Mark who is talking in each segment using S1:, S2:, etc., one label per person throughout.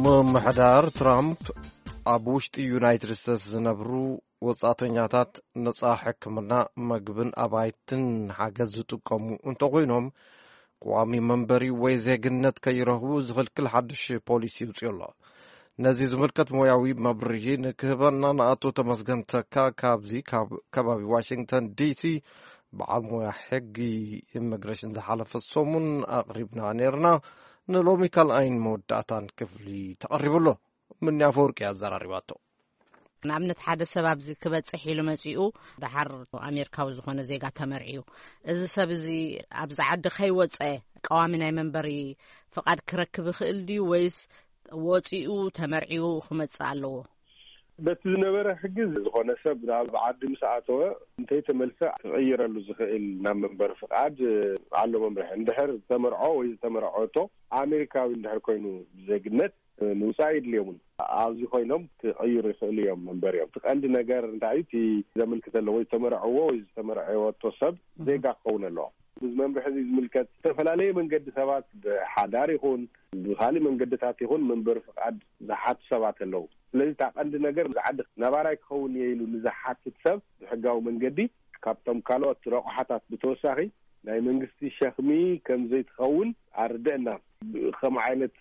S1: محدار ترامب أبوشت يونايتد ستيتس زنبرو وصاتنياتات نصا حكمنا مقبن أبايتن حاجز تقومو انتقوينهم قوامي منبري ويزيقنت كيرهو زغل كل حدش بوليسي وصيولا نزي زملكت موياوي مبرجي نكبرنا نأتو تمسغنتكا كابزي كبابي واشنطن دي سي بعد مويا حقي إميغريشن زحالف الصومون أقربنا نيرنا نلومي كالأين موداتان كفلي تقرب له من يافورك يا زراريباتو
S2: نعمنت حدا سبب زي كبصح ኢሉ መጽኡ ድሓር ኣሜሪካዊ ዝኾነ ዜጋ ተመርዒዩ እዚ ሰብ እዚ ኣብዛ ዓዲ ከይወፀ ቀዋሚ ናይ መንበሪ ፍቃድ ክረክብ ይኽእል ድዩ ወይስ ወፂኡ ተመርዒዩ ክመጽእ ኣለዎ
S3: بس نبره حجز زخانة سب بعد مساعته انتي تملسع تغير له زخيل نام منبر فقعد على منبر عندهر تمرعه وإذا تمرعته أمريكا عندهر كينو زجنت نساعد اليوم عاوز يخينهم تغير اليوم منبر يوم تقعد نجار نتاعتي زمن كتلوي تمرعه وإذا تمرعه تصب زي قاقون الله بزمان بحزيز ملكات تفلالي من قد ثبات حدار يكون بخالي من قد تاتي يكون منبر فقعد زحات سبات اللو لذي تعقد نجار زعد نبارك خون يلو نزحات تسب حقاو من قدي كابتم كالو تروح حتى بتوسعي لا منقستي شخمي كم زيت خون عردنا خم عينة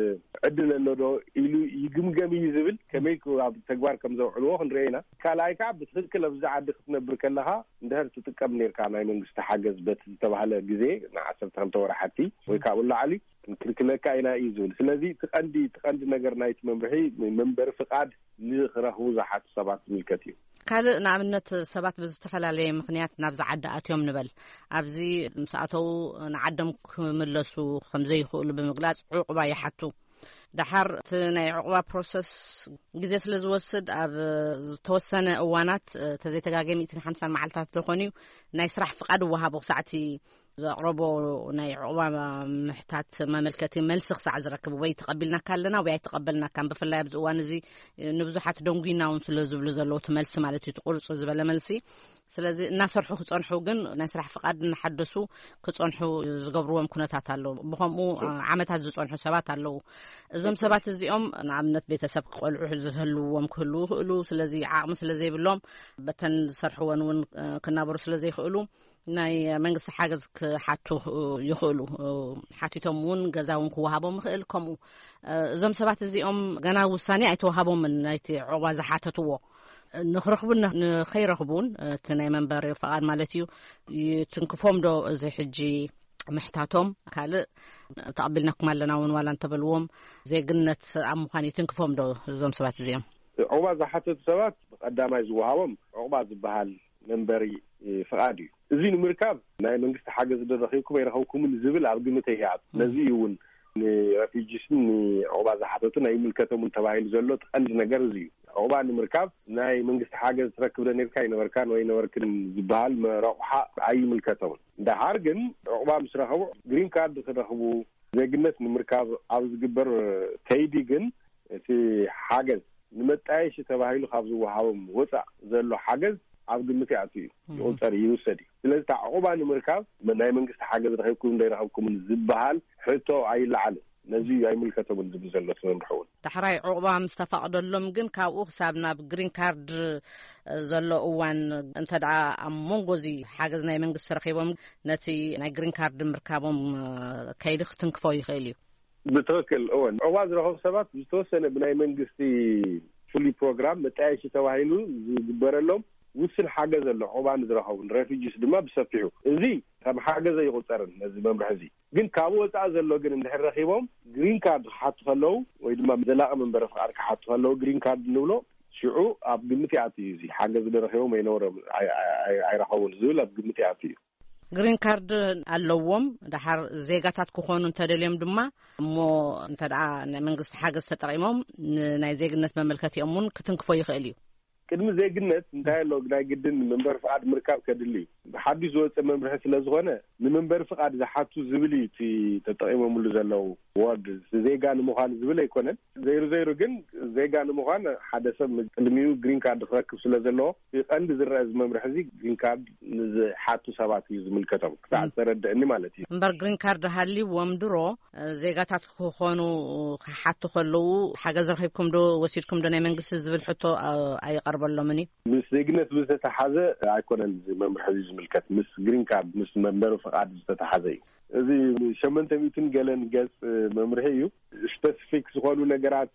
S3: عدنا إنه إلو يجمجم يزبل كميكو تجوار كم زوج علوه نرينا كلايك عبد تذكر لفظ عاد خطنا بركلها ده تتكلم نير كان منقست حاجز بس تبع له جزء نعسر تهم تورا حتي ويكابل الله علي كل كائنا يزول سلذي تقندي نجار نايت منبر فقاد لغره زحات سبعة ملكتي
S2: ካልእ ንኣብነት ሰባት ብዝተፈላለየ ምኽንያት ናብ ዝዓዲ ኣትዮም ንበል ኣብዚ ምስኣተው ንዓዶም ክምለሱ ከምዘይኽእሉ ብምግላጽ ዕቁባ ይሓቱ ድሓር እቲ ናይ ዕቁባ ፕሮሰስ ግዜ ስለ ዝወስድ ኣብ ዝተወሰነ እዋናት ተዘይተጋገሚ 150 መዓልታት ዝኾኑ ናይ ስራሕ ፍቃድ ወሃቦ ሰዓቲ ዘቕረቦ ናይ ዕቁባ ምሕታት መመልከቲ መልሲ ክሳዕ ዝረክብ ወይ ተቐቢልና ካለና ወይ ኣይተቐበልና ካን ብፍላይ ኣብዚ እዋን እዚ ንብዙሓት ደንጉናውን ስለ ዝብሉ ዘለዉ ትመልሲ ማለት እዩ ትቁርፁ ዝበለ መልሲ ስለዚ እናሰርሑ ክጸንሑ ግን ናይ ስራሕ ፍቃድ እናሓደሱ ክጸንሑ ዝገብርዎም ኩነታት ኣለዉ ብኸምኡ ዓመታት ዝጸንሑ ሰባት ኣለዉ እዞም ሰባት እዚኦም ንኣብነት ቤተሰብ ክቆልዑ ዝህልዎም ክህልዉ ይኽእሉ ስለዚ ዓቕሚ ስለዘይብሎም በተን ዝሰርሕዎን እውን ክናበሩ ስለዘይኽእሉ ናይ መንግስቲ ሓገዝ ክሓቱ ይኽእሉ ሓቲቶም እውን ገዛውን ክወሃቦም ይኽእል ከምኡ እዞም ሰባት እዚኦም ገና ውሳኔ ኣይተወሃቦም ናይቲ ዕቁባ ዝሓተትዎ ንኽረኽቡን ንኸይረኽቡን እቲ ናይ መንበሪ ፍቃድ ማለት እዩ ትንክፎም ዶ እዚ ሕጂ ምሕታቶም ካልእ ተቐቢልናኩም ኣለና እውን ዋላ እንተበልዎም ዜግነት ኣብ ምዃን ትንክፎም ዶ እዞም ሰባት እዚኦም
S3: ዕቁባ ዝሓተቱ ሰባት ቀዳማይ ዝወሃቦም ዕቁባ ዝበሃል መንበሪ ፍቃድ እዩ እዚ ንምርካብ ናይ መንግስቲ ሓገዝ ደረኺብኩም ኣይረኸብኩምን ዝብል ኣብ ግምት ይያዝ ነዚ እውን ንረፊጂስን ዕቁባ ዝሓተቱ ናይ ምልከቶምን ተባሂሉ ዘሎ ቀንዲ ነገር እዚ እዩ ዕቁባ ንምርካብ ናይ መንግስቲ ሓገዝ ትረክብ ዶ ነርካ ይነበርካን ወይ ነበርክን ዝበሃል ረቑሓ ኣይምልከቶምን ድሓር ግን ዕቁባ ምስ ረኸቡ ግሪን ካርድ ክረኽቡ ዜግነት ንምርካብ ኣብ ዝግበር ከይዲ ግን እቲ ሓገዝ ንመጣየሽ ተባሂሉ ካብ ዝወሃቦም ወፃእ ዘሎ ሓገዝ ኣብ ግምት ያእትዩ ይቁፀር ይውሰድ ስለዚ ዕቁባ ንምርካብ ናይ መንግስቲ ሓገዝ ረኺብኩም እንዳይረኸብኩም ዝበሃል ሕቶ ኣይለዓልን ነዚ ኣይምልከቶምን ዝብል ዘሎ ትመምርሑውን
S2: ዳሕራይ ዕቁባ ምስ ተፈቕደሎም ግን ካብኡ ክሳብ ናብ ግሪን ካርድ ዘሎ እዋን እንተደኣ ኣብ መንጎዚ ሓገዝ ናይ መንግስቲ ረኺቦም ነቲ ናይ ግሪን ካርድ ምርካቦም ከይዲ ክትንክፎ ይኽእል እዩ
S3: ብትክክል እወን ዕቁባ ዝረኸቡ ሰባት ዝተወሰነ ብናይ መንግስቲ ፍሉይ ፕሮግራም መጣየሺ ተባሂሉ ዝግበረሎም ውስን ሓገዝ ኣሎ ዕቁባን ዝረኸቡን ሬፊጂስ ድማ ብሰፊሑ እዚ ከም ሓገዝ ይቁፀርን ነዚ መምርሒ እዚ ግን ካብኡ ወፃእ ዘሎ ግን እንድሕር ረኺቦም ግሪን ካርድ ክሓቱ ከለዉ ወይ ድማ ዘላቒ መንበሪ ፍቃድ ክሓቱ ከለዉ ግሪን ካርድ ንብሎ ሽዑ ኣብ ግምት ይኣትዩ እዚ ሓገዝ ዝረኺቦም ኣይነበሮም ኣይረኸቡን ዝብል ኣብ ግምት ይኣትዩ
S2: ግሪን ካርድ ኣለዎም ድሓር ዜጋታት ክኾኑ እንተደልዮም ድማ እሞ እንተደኣ ናይ መንግስቲ ሓገዝ ተጠቒሞም ናይ ዜግነት መመልከቲኦም እውን ክትንክፎ ይኽእል እዩ
S3: ቅድሚ ዘይግነት እንታይ ኣሎ ግዳይ ግድን መንበር ፍቃድ ምርካብ ከድሊ ሓዲስ ወጽ መንበር ስለዝኾነ ንመንበር ፍቃድ ዝሓቱ ዝብል እቲ ተጠቂሞምሉ ዘለው ወርድ ዜጋ ንምዃን ዝብል ኣይኮነን ዘይሩ ግን ዜጋ ንምዃን ሓደ ሰብ ቅድሚኡ ግሪን ካርድ ክረክብ ስለዘለዎ ቀንዲ ዝረአ መንበር ሕዚ ግሪን ካርድ ንዝሓቱ ሰባት እዩ ዝምልከቶም ክሳዕ ተረድእኒ ማለት እዩ
S2: እምበር ግሪን ካርድ ሃልይዎም ድሮ ዜጋታት ክኾኑ ክሓቱ ከለዉ ሓገዝ ረኺብኩም ዶ ወሲድኩም ዶ ናይ መንግስቲ ዝብል ሕቶ ኣይቀርበሎምን
S3: ምስ ዜግነት ዝተተሓዘ ኣይኮነን መንበር ሕዚ ዝምልከት ምስ ግሪን ካርድ ምስ መንበር ፍቃድ ዝተተሓዘ እዩ እዚ 800 ገለን ገጽ መምርሒ እዩ ስፔሲፊክ ዝኾኑ ነገራት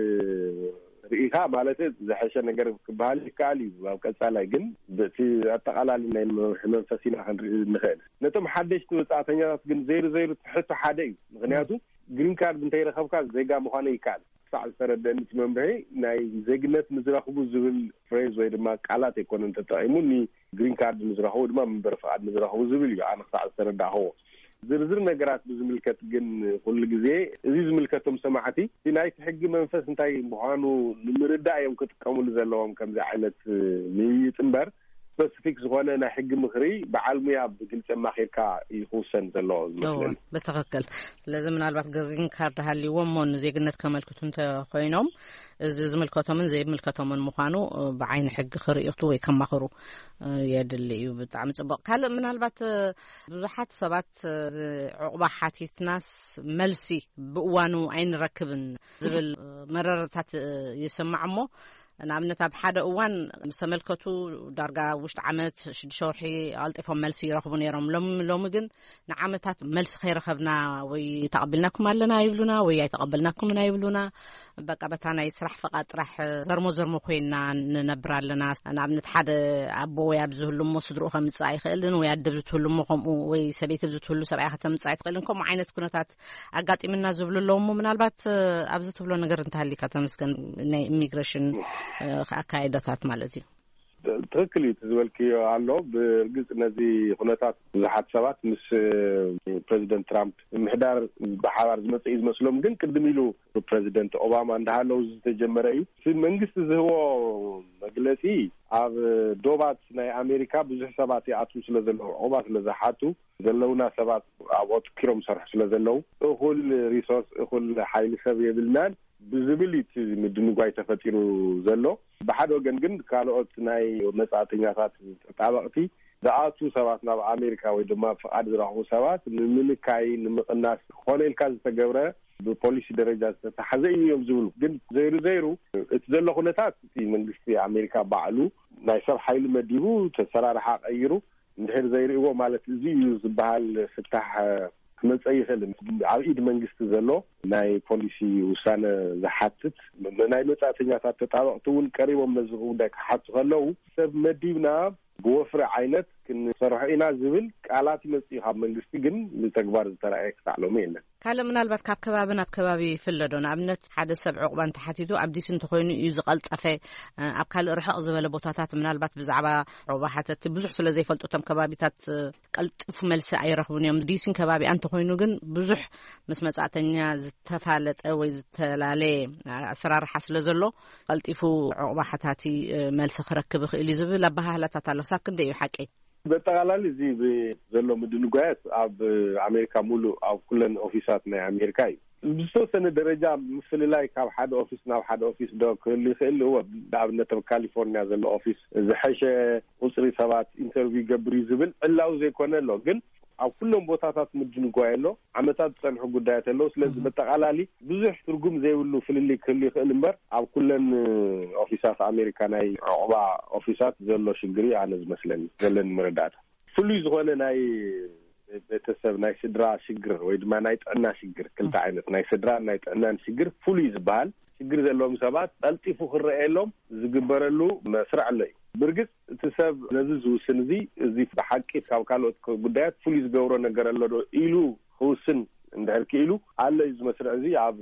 S3: ርኢኻ ማለት ዝሐሸ ነገር ክበሃል ይከኣል እዩ ኣብ ቀጻላይ ግን በቲ ኣጠቃላሊ ናይ መንፈስ ኢና ክንርኢ ንኽእል ነቶም ሓደሽቲ ወጻእተኛታት ግን ዘይሩ ትሕቶ ሓደ እዩ ምክንያቱ ግሪን ካርድ እንተይረኸብካ ዜጋ ምዃነ ይከኣል ክሳዕ ዝተረድአኒ እቲ መምርሒ ናይ ዜግነት ንዝረኽቡ ዝብል ፍሬዝ ወይ ድማ ቃላት ኣይኮነን ተጠቂሙ ግሪን ካርድ ንዝረኽቡ ድማ መንበር ፍቃድ ንዝረኽቡ ዝብል እዩ ኣነ ክሳዕ ዝተረዳእኽዎ ዝርዝር ነገራት ብዝምልከት ግን ኩሉ ግዜ እዚ ዝምልከቶም ሰማዕቲ ናይቲ ሕጊ መንፈስ እንታይ ምዃኑ ንምርዳእ እዮም ክጥቀሙሉ ዘለዎም ከምዚ ዓይነት ምይይጥ እምበር ስፔሲፊክ ዝኾነ ናይ ሕጊ ምክሪ በዓል ሙያ ብግልጽ ማኺርካ ይኹሰን ዘለዎ ዝመስለኒ
S2: በትክክል ስለዚ ምናልባት ግሪን ካርድ ሃልይዎም ሞን ዜግነት ከመልክቱ እንተኮይኖም እዚ ዝምልከቶምን ዘይምልከቶምን ምዃኑ ብዓይኒ ሕጊ ክርእቱ ወይ ከማኽሩ የድሊ እዩ ብጣዕሚ ጽቡቕ ካልእ ምናልባት ብዙሓት ሰባት ዕቑባ ሓቲትናስ መልሲ ብእዋኑ ኣይንረክብን ዝብል መረረታት ይስማዕ እሞ ንኣብነት ኣብ ሓደ እዋን ምስ ተመልከቱ ዳርጋ ውሽጢ ዓመት 6 ወርሒ ኣልጢፎም መልሲ ይረኽቡ ነይሮም ሎሚ ግን ንዓመታት መልሲ ከይረኸብና ወይ ተቐቢልናኩም ኣለና ይብሉና ወይ ኣይተቐበልናኩም ይብሉና በቃ በታ ናይ ስራሕ ፍቃድ ጥራሕ ዘርሞ ኮይና ንነብር ኣለና ንኣብነት ሓደ ኣቦ ወይ ኣብ ዝህሉ ሞ ስድርኡ ከምፅእ ኣይኽእልን ወይ ኣደብ ዝትህሉ ሞ ከምኡ ወይ ሰበይቲ ዝትህሉ ሰብኣይ ከተምፅእ ኣይትኽእልን ከምኡ ዓይነት ኩነታት ኣጋጢምና ዝብሉ ኣለዎ ምናልባት ኣብዚ ትብሎ ነገር እንተሃሊካ ተመስገን ናይ ኢሚግሬሽን ኣካይዳታት ማለት እዩ
S3: ትክክል እዩ ዝበልክዮ ኣሎ ብርግጽ ነዚ ኩነታት ብዙሓት ሰባት ምስ ፕሬዚደንት ትራምፕ ምሕዳር ብሓባር ዝመጽእ ዝመስሎም ግን ቅድም ኢሉ ፕሬዚደንት ኦባማ እንዳሃለው ዝተጀመረ እዩ እቲ መንግስቲ ዝህቦ መግለጺ ኣብ ዶባት ናይ ኣሜሪካ ብዙሕ ሰባት ይኣትዉ ስለ ዘለዉ ዕቑባ ስለ ዝሓቱ ዘለውና ሰባት ኣብ ኣትኪሮም ሰርሑ ስለ ዘለዉ እኹል ሪሶርስ እኹል ሓይሊ ሰብ የብልናን ብዝብል እቲ ምድንጓይ ተፈጢሩ ዘሎ ብሓደ ወገን ግን ካልኦት ናይ መጻእተኛታት ተጣበቕቲ ዝኣቱ ሰባት ናብ ኣሜሪካ ወይ ድማ ፍቃድ ዝረኽቡ ሰባት ንምንካይ ንምቕናስ ኮነ ኢልካ ዝተገብረ ብፖሊሲ ደረጃ ዝተተሓዘ እዮም ዝብሉ ግን ዘይሩ እቲ ዘሎ ኩነታት እቲ መንግስቲ ኣሜሪካ ባዕሉ ናይ ሰብ ሓይሊ መዲቡ ተሰራርሓ ቀይሩ እንድሕር ዘይርእዎ ማለት እዚ እዩ ዝበሃል ፍታሕ ክመጽእ ይኽእል ኣብ ኢድ መንግስቲ ዘሎ ናይ ፖሊሲ ውሳነ ዝሓትት ናይ መጻእተኛታት ተጣበቕቲ እውን ቀሪቦም ነዚ ጉዳይ ክሓቱ ከለዉ ሰብ መዲብና ብወፍሪ ዓይነት ክንሰርሖ ኢና ዝብል ቃላት ይመጽእ ካብ መንግስቲ ግን ብተግባር ዝተረኣየ ክሳዕ ሎሚ የለን
S2: ካልእ ምናልባት ካብ ከባቢ ናብ ከባቢ ይፍለዶ ንኣብነት ሓደ ሰብ ዕቑባ እንተሓቲቱ ኣብ ዲሲ እንተኮይኑ እዩ ዝቐልጠፈ ኣብ ካልእ ርሕቕ ዝበለ ቦታታት ምናልባት ብዛዕባ ዕቑባ ሓተቲ ብዙሕ ስለ ዘይፈልጡ እቶም ከባቢታት ቀልጥፉ መልሲ ኣይረኽቡን እዮም ዲሲን ከባቢኣ እንተኮይኑ ግን ብዙሕ ምስ መጻእተኛ ዝተፋለጠ ወይ ዝተላለየ ኣሰራርሓ ስለ ዘሎ ቀልጢፉ ዕቑባ ሓታቲ መልሲ ክረክብ ይኽእል ዝብል ኣባህላታት ኣሎ ሳብ ክንደይ እዩ ሓቂ
S3: በጠቃላሊ እዚ ዘሎ ምድንጓያት ኣብ ኣሜሪካ ሙሉእ ኣብ ኩለን ኦፊሳት ናይ ኣሜሪካ እዩ ብዝተወሰነ ደረጃ ምፍልላይ ካብ ሓደ ኦፊስ ናብ ሓደ ኦፊስ ዶ ክህሉ ይኽእል እወ ኣብነት ኣብ ካሊፎርኒያ ዘሎ ኦፊስ ዝሐሸ ቁፅሪ ሰባት ኢንተርቪው ገብር ዝብል ዕላው ዘይኮነ ኣሎ ግን ኣብ ኩሎም ቦታታት ምድንጓይ ኣሎ ዓመታት ዝፀንሑ ጉዳያት ኣለዉ ስለዚ በጠቃላሊ ብዙሕ ትርጉም ዘይብሉ ፍልልይ ክህሉ ይኽእል እምበር ኣብ ኩለን ኦፊሳት ኣሜሪካ ናይ ዕቑባ ኦፊሳት ዘሎ ሽግሪ ኣነ ዝመስለኒ ዘለኒ መረዳእታ ፍሉይ ዝኾነ ናይ ቤተሰብ ናይ ስድራ ሽግር ወይ ድማ ናይ ጥዕና ሽግር ክልተ ዓይነት ናይ ስድራ ናይ ጥዕናን ሽግር ፍሉይ ዝበሃል ሽግር ዘለዎም ሰባት ጠልጢፉ ክረአየሎም ዝግበረሉ መስርዕ ኣሎ እዩ ብርግጽ እቲ ሰብ ነዚ ዝውስን እዚ ብሓቂ ካብ ካልኦት ጉዳያት ፍሉይ ዝገብሮ ነገር ኣሎ ዶ ኢሉ ክውስን እንድሕር ክኢሉ ኣለ እዩ ዝመስርዕ እዚ ኣብ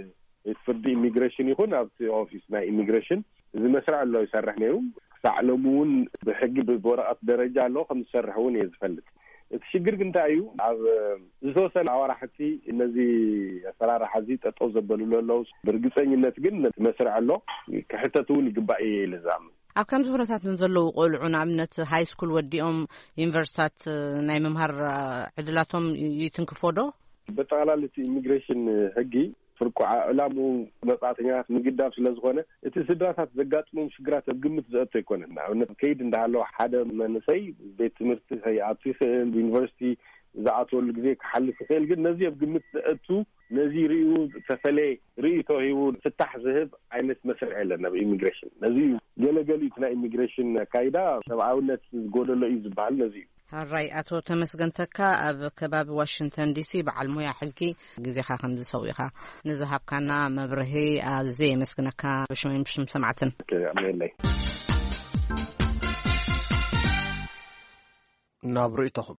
S3: ፍርዲ ኢሚግሬሽን ይኹን ኣብቲ ኦፊስ ናይ ኢሚግሬሽን እዚ መስርዕ ኣሎ ይሰርሕ ነይሩ ክሳዕ ሎሚ እውን ብሕጊ ብወረቐት ደረጃ ኣሎ ከም ዝሰርሕ እውን እየ ዝፈልጥ እቲ ሽግር ግን እንታይ እዩ ኣብ ዝተወሰነ ኣዋራሕቲ እነዚ ኣሰራርሓ እዚ ጠጠው ዘበልሉ ኣለዉ ብርግፀኝነት ግን መስርዕ ኣሎ ክሕተት እውን ይግባእ እየ ኢለ ዝኣምን
S2: ኣብ ከም ዝሁነታት ንዘለዉ ቆልዑ ንኣብነት ሃይ ስኩል ወዲኦም ዩኒቨርሲታት ናይ ምምሃር ዕድላቶም ይትንክፎዶ
S3: በጠቕላላ ኢሚግሬሽን ሕጊ ፍርቁ ዕላሙ መጻተኛታት ምግዳብ ስለ ዝኾነ እቲ ስድራታት ዘጋጥሞም ሽግራት ኣብ ግምት ዘእቶ ኣይኮነን ንኣብነት ከይድ እንዳሃለዎ ሓደ መንሰይ ቤት ትምህርቲ ከይኣቱ ይኽእል ዩኒቨርሲቲ ዝኣተወሉ ግዜ ክሓልፍ ይኽእል ግን ነዚ ኣብ ግምት ዘእቱ ነዚ ርኡ ተፈለየ ርእቶ ሂቡ ፍታሕ ዝህብ ዓይነት መስርዕ የለን ኣብ ኢሚግሬሽን ነዚ ገለገሊ ናይ ኢሚግሬሽን ካይዳ ሰብኣውነት ዝጎደሎ እዩ ዝበሃል ነዚ እዩ
S2: ሃራይ ኣቶ ተመስገንተካ ኣብ ከባቢ ዋሽንግተን ዲሲ በዓል ሞያ ሕጊ ግዜኻ ከም ዝሰውኢኻ ንዝሃብካና መብርሂ ኣዝየ የመስግነካ ብሽም ሰማዕትን
S3: ኣሜንለይ
S1: ናብ ርእቶኹም